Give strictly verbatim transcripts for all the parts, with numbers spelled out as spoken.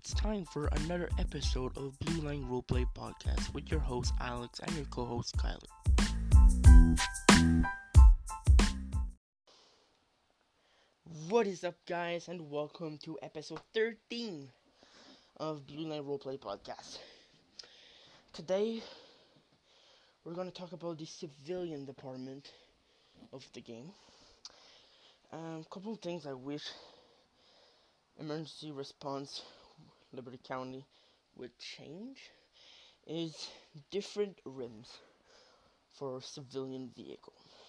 it's time for another episode of Blue Line Roleplay Podcast with your host Alex and your co-host Kyler. What is up, guys, and welcome to episode thirteen of Blue Line Roleplay Podcast. Today, we're going to talk about the civilian department of the game. A um, couple of things I wish emergency response Liberty County would change is different rims for civilian vehicle.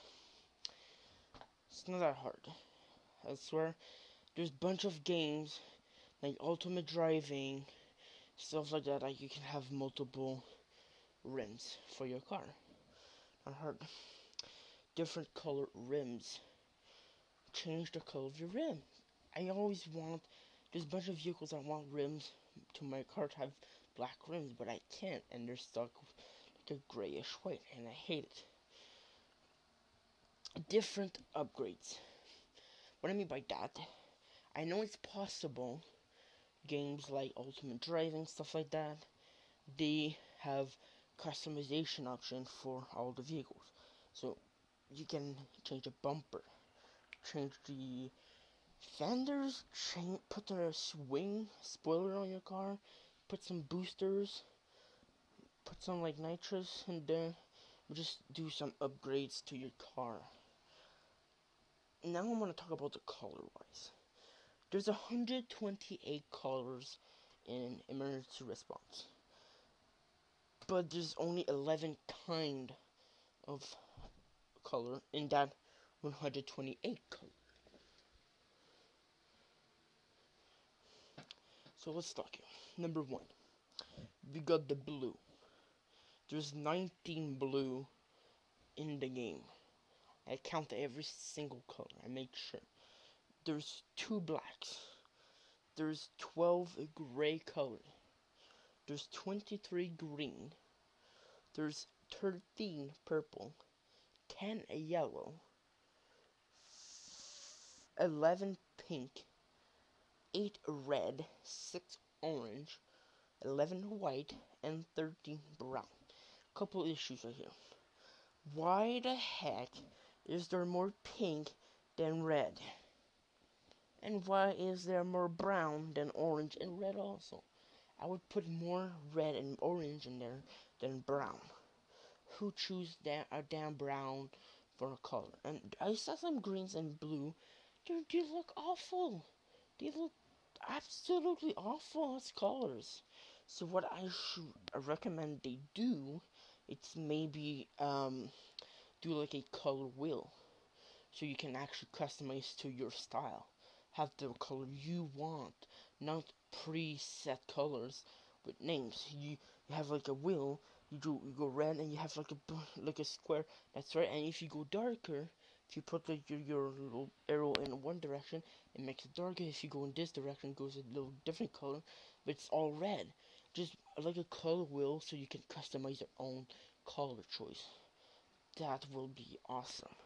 It's not that hard. I swear, there's a bunch of games like Ultimate Driving, stuff like that, like you can have multiple rims for your car. Not hard. Different color rims. Change the color of your rim. I always want, there's a bunch of vehicles I want rims to my car to have black rims, but I can't, and they're stuck like a grayish white, and I hate it. Different upgrades. What I mean by that, I know it's possible, games like Ultimate Driving, stuff like that, they have customization option for all the vehicles. So, you can change the bumper, change the fenders, change, put a swing spoiler on your car, put some boosters, put some like nitrous in there, just do some upgrades to your car. Now I'm going to talk about the color wise. There's one hundred twenty-eight colors in emergency response, but there's only eleven kind of color in that one hundred twenty-eight color. So let's start here. Number one, we got the blue. There's nineteen blue in the game. I count every single color. I make sure. There's two blacks. There's twelve gray color. There's twenty-three green. There's thirteen purple. ten yellow. eleven pink. eight red. six orange. eleven white. And thirteen brown. Couple issues right here. Why the heck is there more pink than red? And why is there more brown than orange and red also? I would put more red and orange in there than brown. Who choose that a damn brown for a color? And I saw some greens and blue. They, they look awful. They look absolutely awful as colors. So what I should recommend they do, it's maybe um do like a color wheel, so you can actually customize to your style. Have the color you want, not preset colors with names. You, you have like a wheel. You do you go red and you have like a like a square. That's right. And if you go darker, if you put like your your little arrow in one direction, it makes it darker. If you go in this direction, it goes a little different color, but it's all red. Just like a color wheel, so you can customize your own color choice. That will be awesome.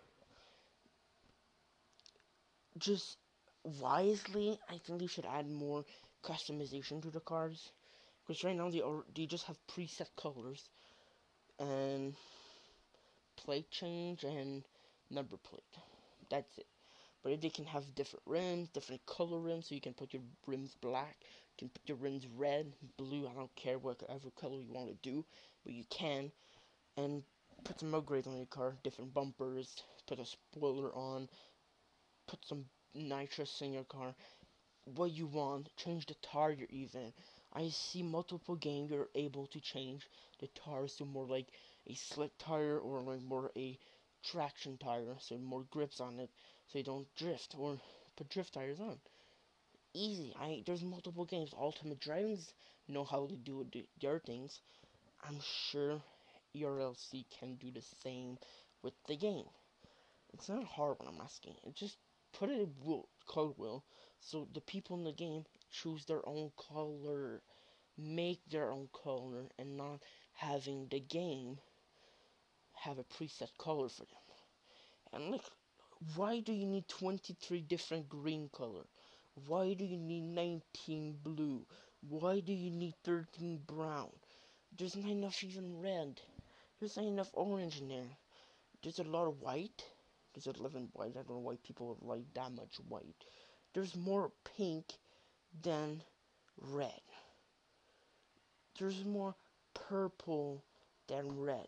Just wisely, I think they should add more customization to the cars, because right now they are they just have preset colors and plate change and number plate. That's it. But if they can have different rims, different color rims, so you can put your rims black, you can put your rims red, blue, I don't care whatever color you want to do, but you can, and put some upgrades on your car, different bumpers, put a spoiler on, put some nitrous in your car, what you want, change the tire even. I see multiple games you're able to change the tires to more like a slick tire or like more a traction tire, so more grips on it, so you don't drift, or put drift tires on. Easy. I there's multiple games. Ultimate Drivings know how to do their things. I'm sure E R L C can do the same with the game. It's not hard when I'm asking. It just put it in wheel, color wheel, so the people in the game choose their own color, make their own color, and not having the game have a preset color for them. And like, why do you need twenty-three different green color? Why do you need nineteen blue? Why do you need thirteen brown? There's not enough even red. There's not enough orange in there. There's a lot of white. There's eleven white. I don't know why people would like that much white. There's more pink than red. There's more purple than red.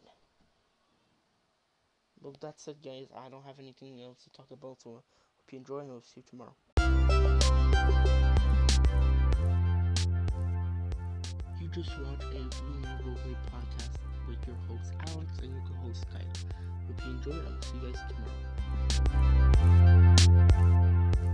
Well, that's it, guys. I don't have anything else to talk about, so hope you enjoy, and I'll see you tomorrow. You just watched a Lunar Roleplay podcast with your host Alex and your co-host Skylar. Hope you enjoyed, and I'll see you guys tomorrow.